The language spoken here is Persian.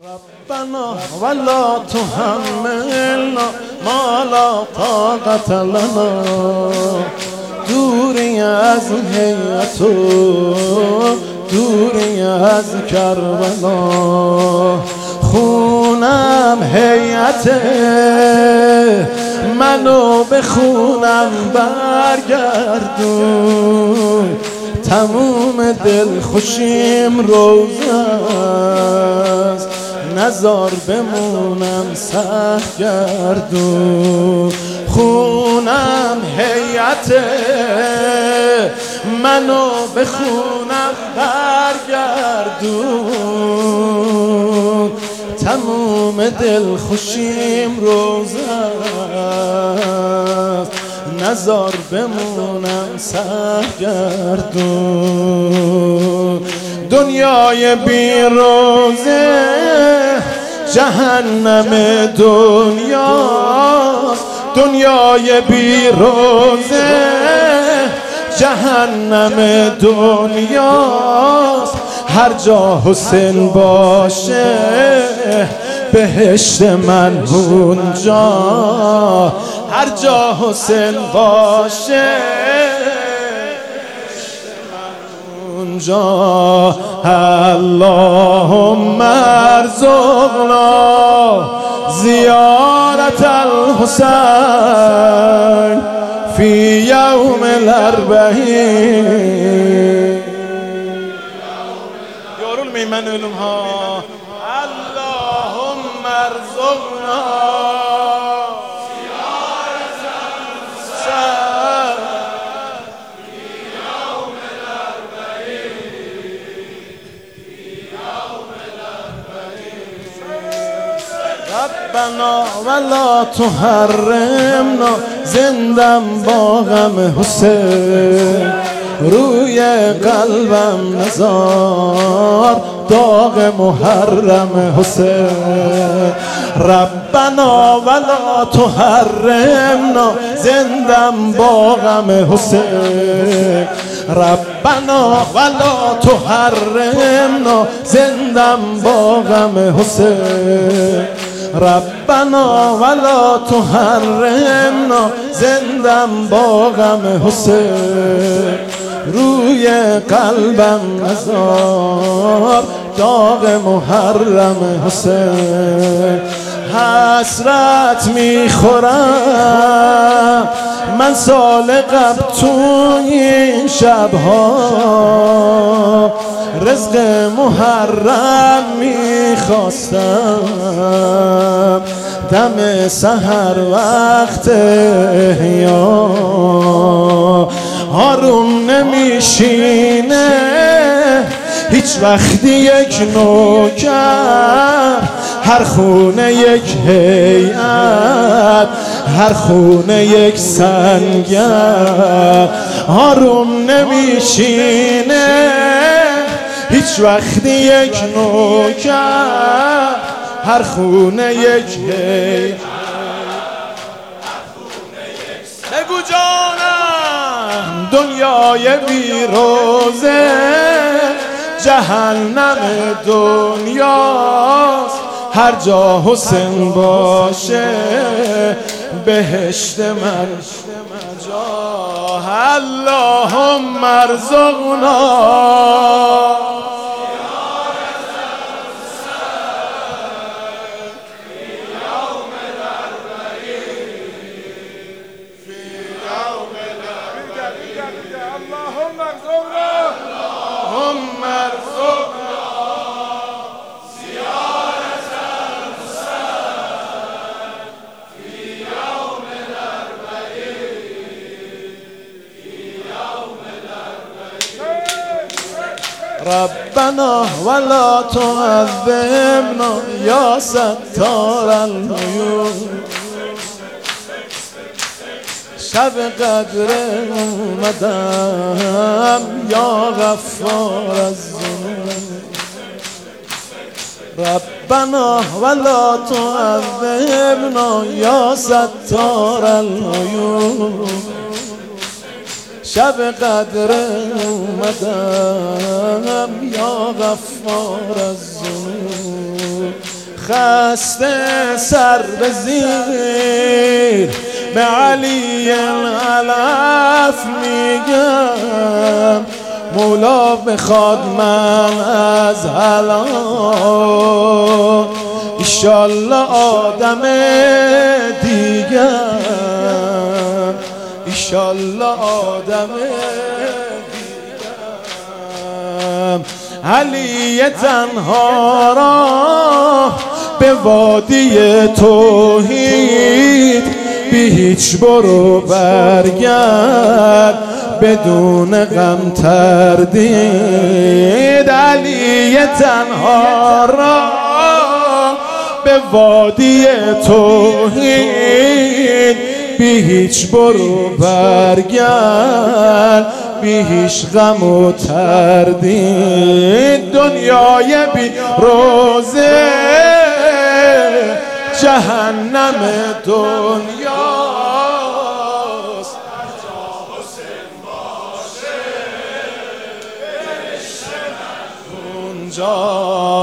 ربنا ولا تحملنا ما لا طاقة لنا دوری از هیئت و دوری از کربلا خونم هیئت منو به خونم برگردون تموم دلخوشیم روزه است نزار بمونم سرگردون خونم هیئت منو به خونم برگردون تموم دلخوشیم روزه است نزار بمونم سرگردون دنیای بی روزه جهنم دنیاست دنیای بی روزه جهنم دنیاست هر جا حسین باشه بهشت من اونجا هر جا حسین باشه اونجا اللهم ارزقنا زیارت الحسین فی یوم الاربعین یارول میمن علوم ها اللهم ارزقنا ربنا ولا تحرمنا زندم با غم حسین روی قلبم نزار داغ محرم حسین ربنا ولا تحرمنا زندم با غم حسین ربنا ولا تحرمنا زندم با غم حسین ربنا ولا تحرمنا زندم با غم حسین روی قلبم نزار داغ محرم حسین حسرت میخورم من سال قبل تو این شبها رزق محرم میخواستم دم سحر وقت احیا آروم نمیشینه هیچ وقتی یک نوکر هر خونه یک هیئت هر خونه یک سنگر آروم نمیشینه هیچ وقتی یک نوکر هر خونه یک هیئت بگو جانم دنیای بی روزه جهنم دنیاست هر جا حسین باشه بهشت من جا اللهم ارزقنا ربنا ولا تعذبنا یا ستار العیوب شب قدر اومدم یا غفار الذنوب ربنا ولا تعذبنا یا ستار العیوب شب قدر اومدم یا غفار الذنوب خسته سر به زیر به علی علف میگم مولا بخواد من از الان ایشالله آدم دیگر، ایشالله آدم دیگر. علی تنها را به وادی توحید بی هیچ برو برگرد بدون غم تردید. علی تنها را به وادی توحید بی هیچ برو برگرد بی هیچ غم و تردید. دنیای بی روزه جهنم دنیاست، اونجا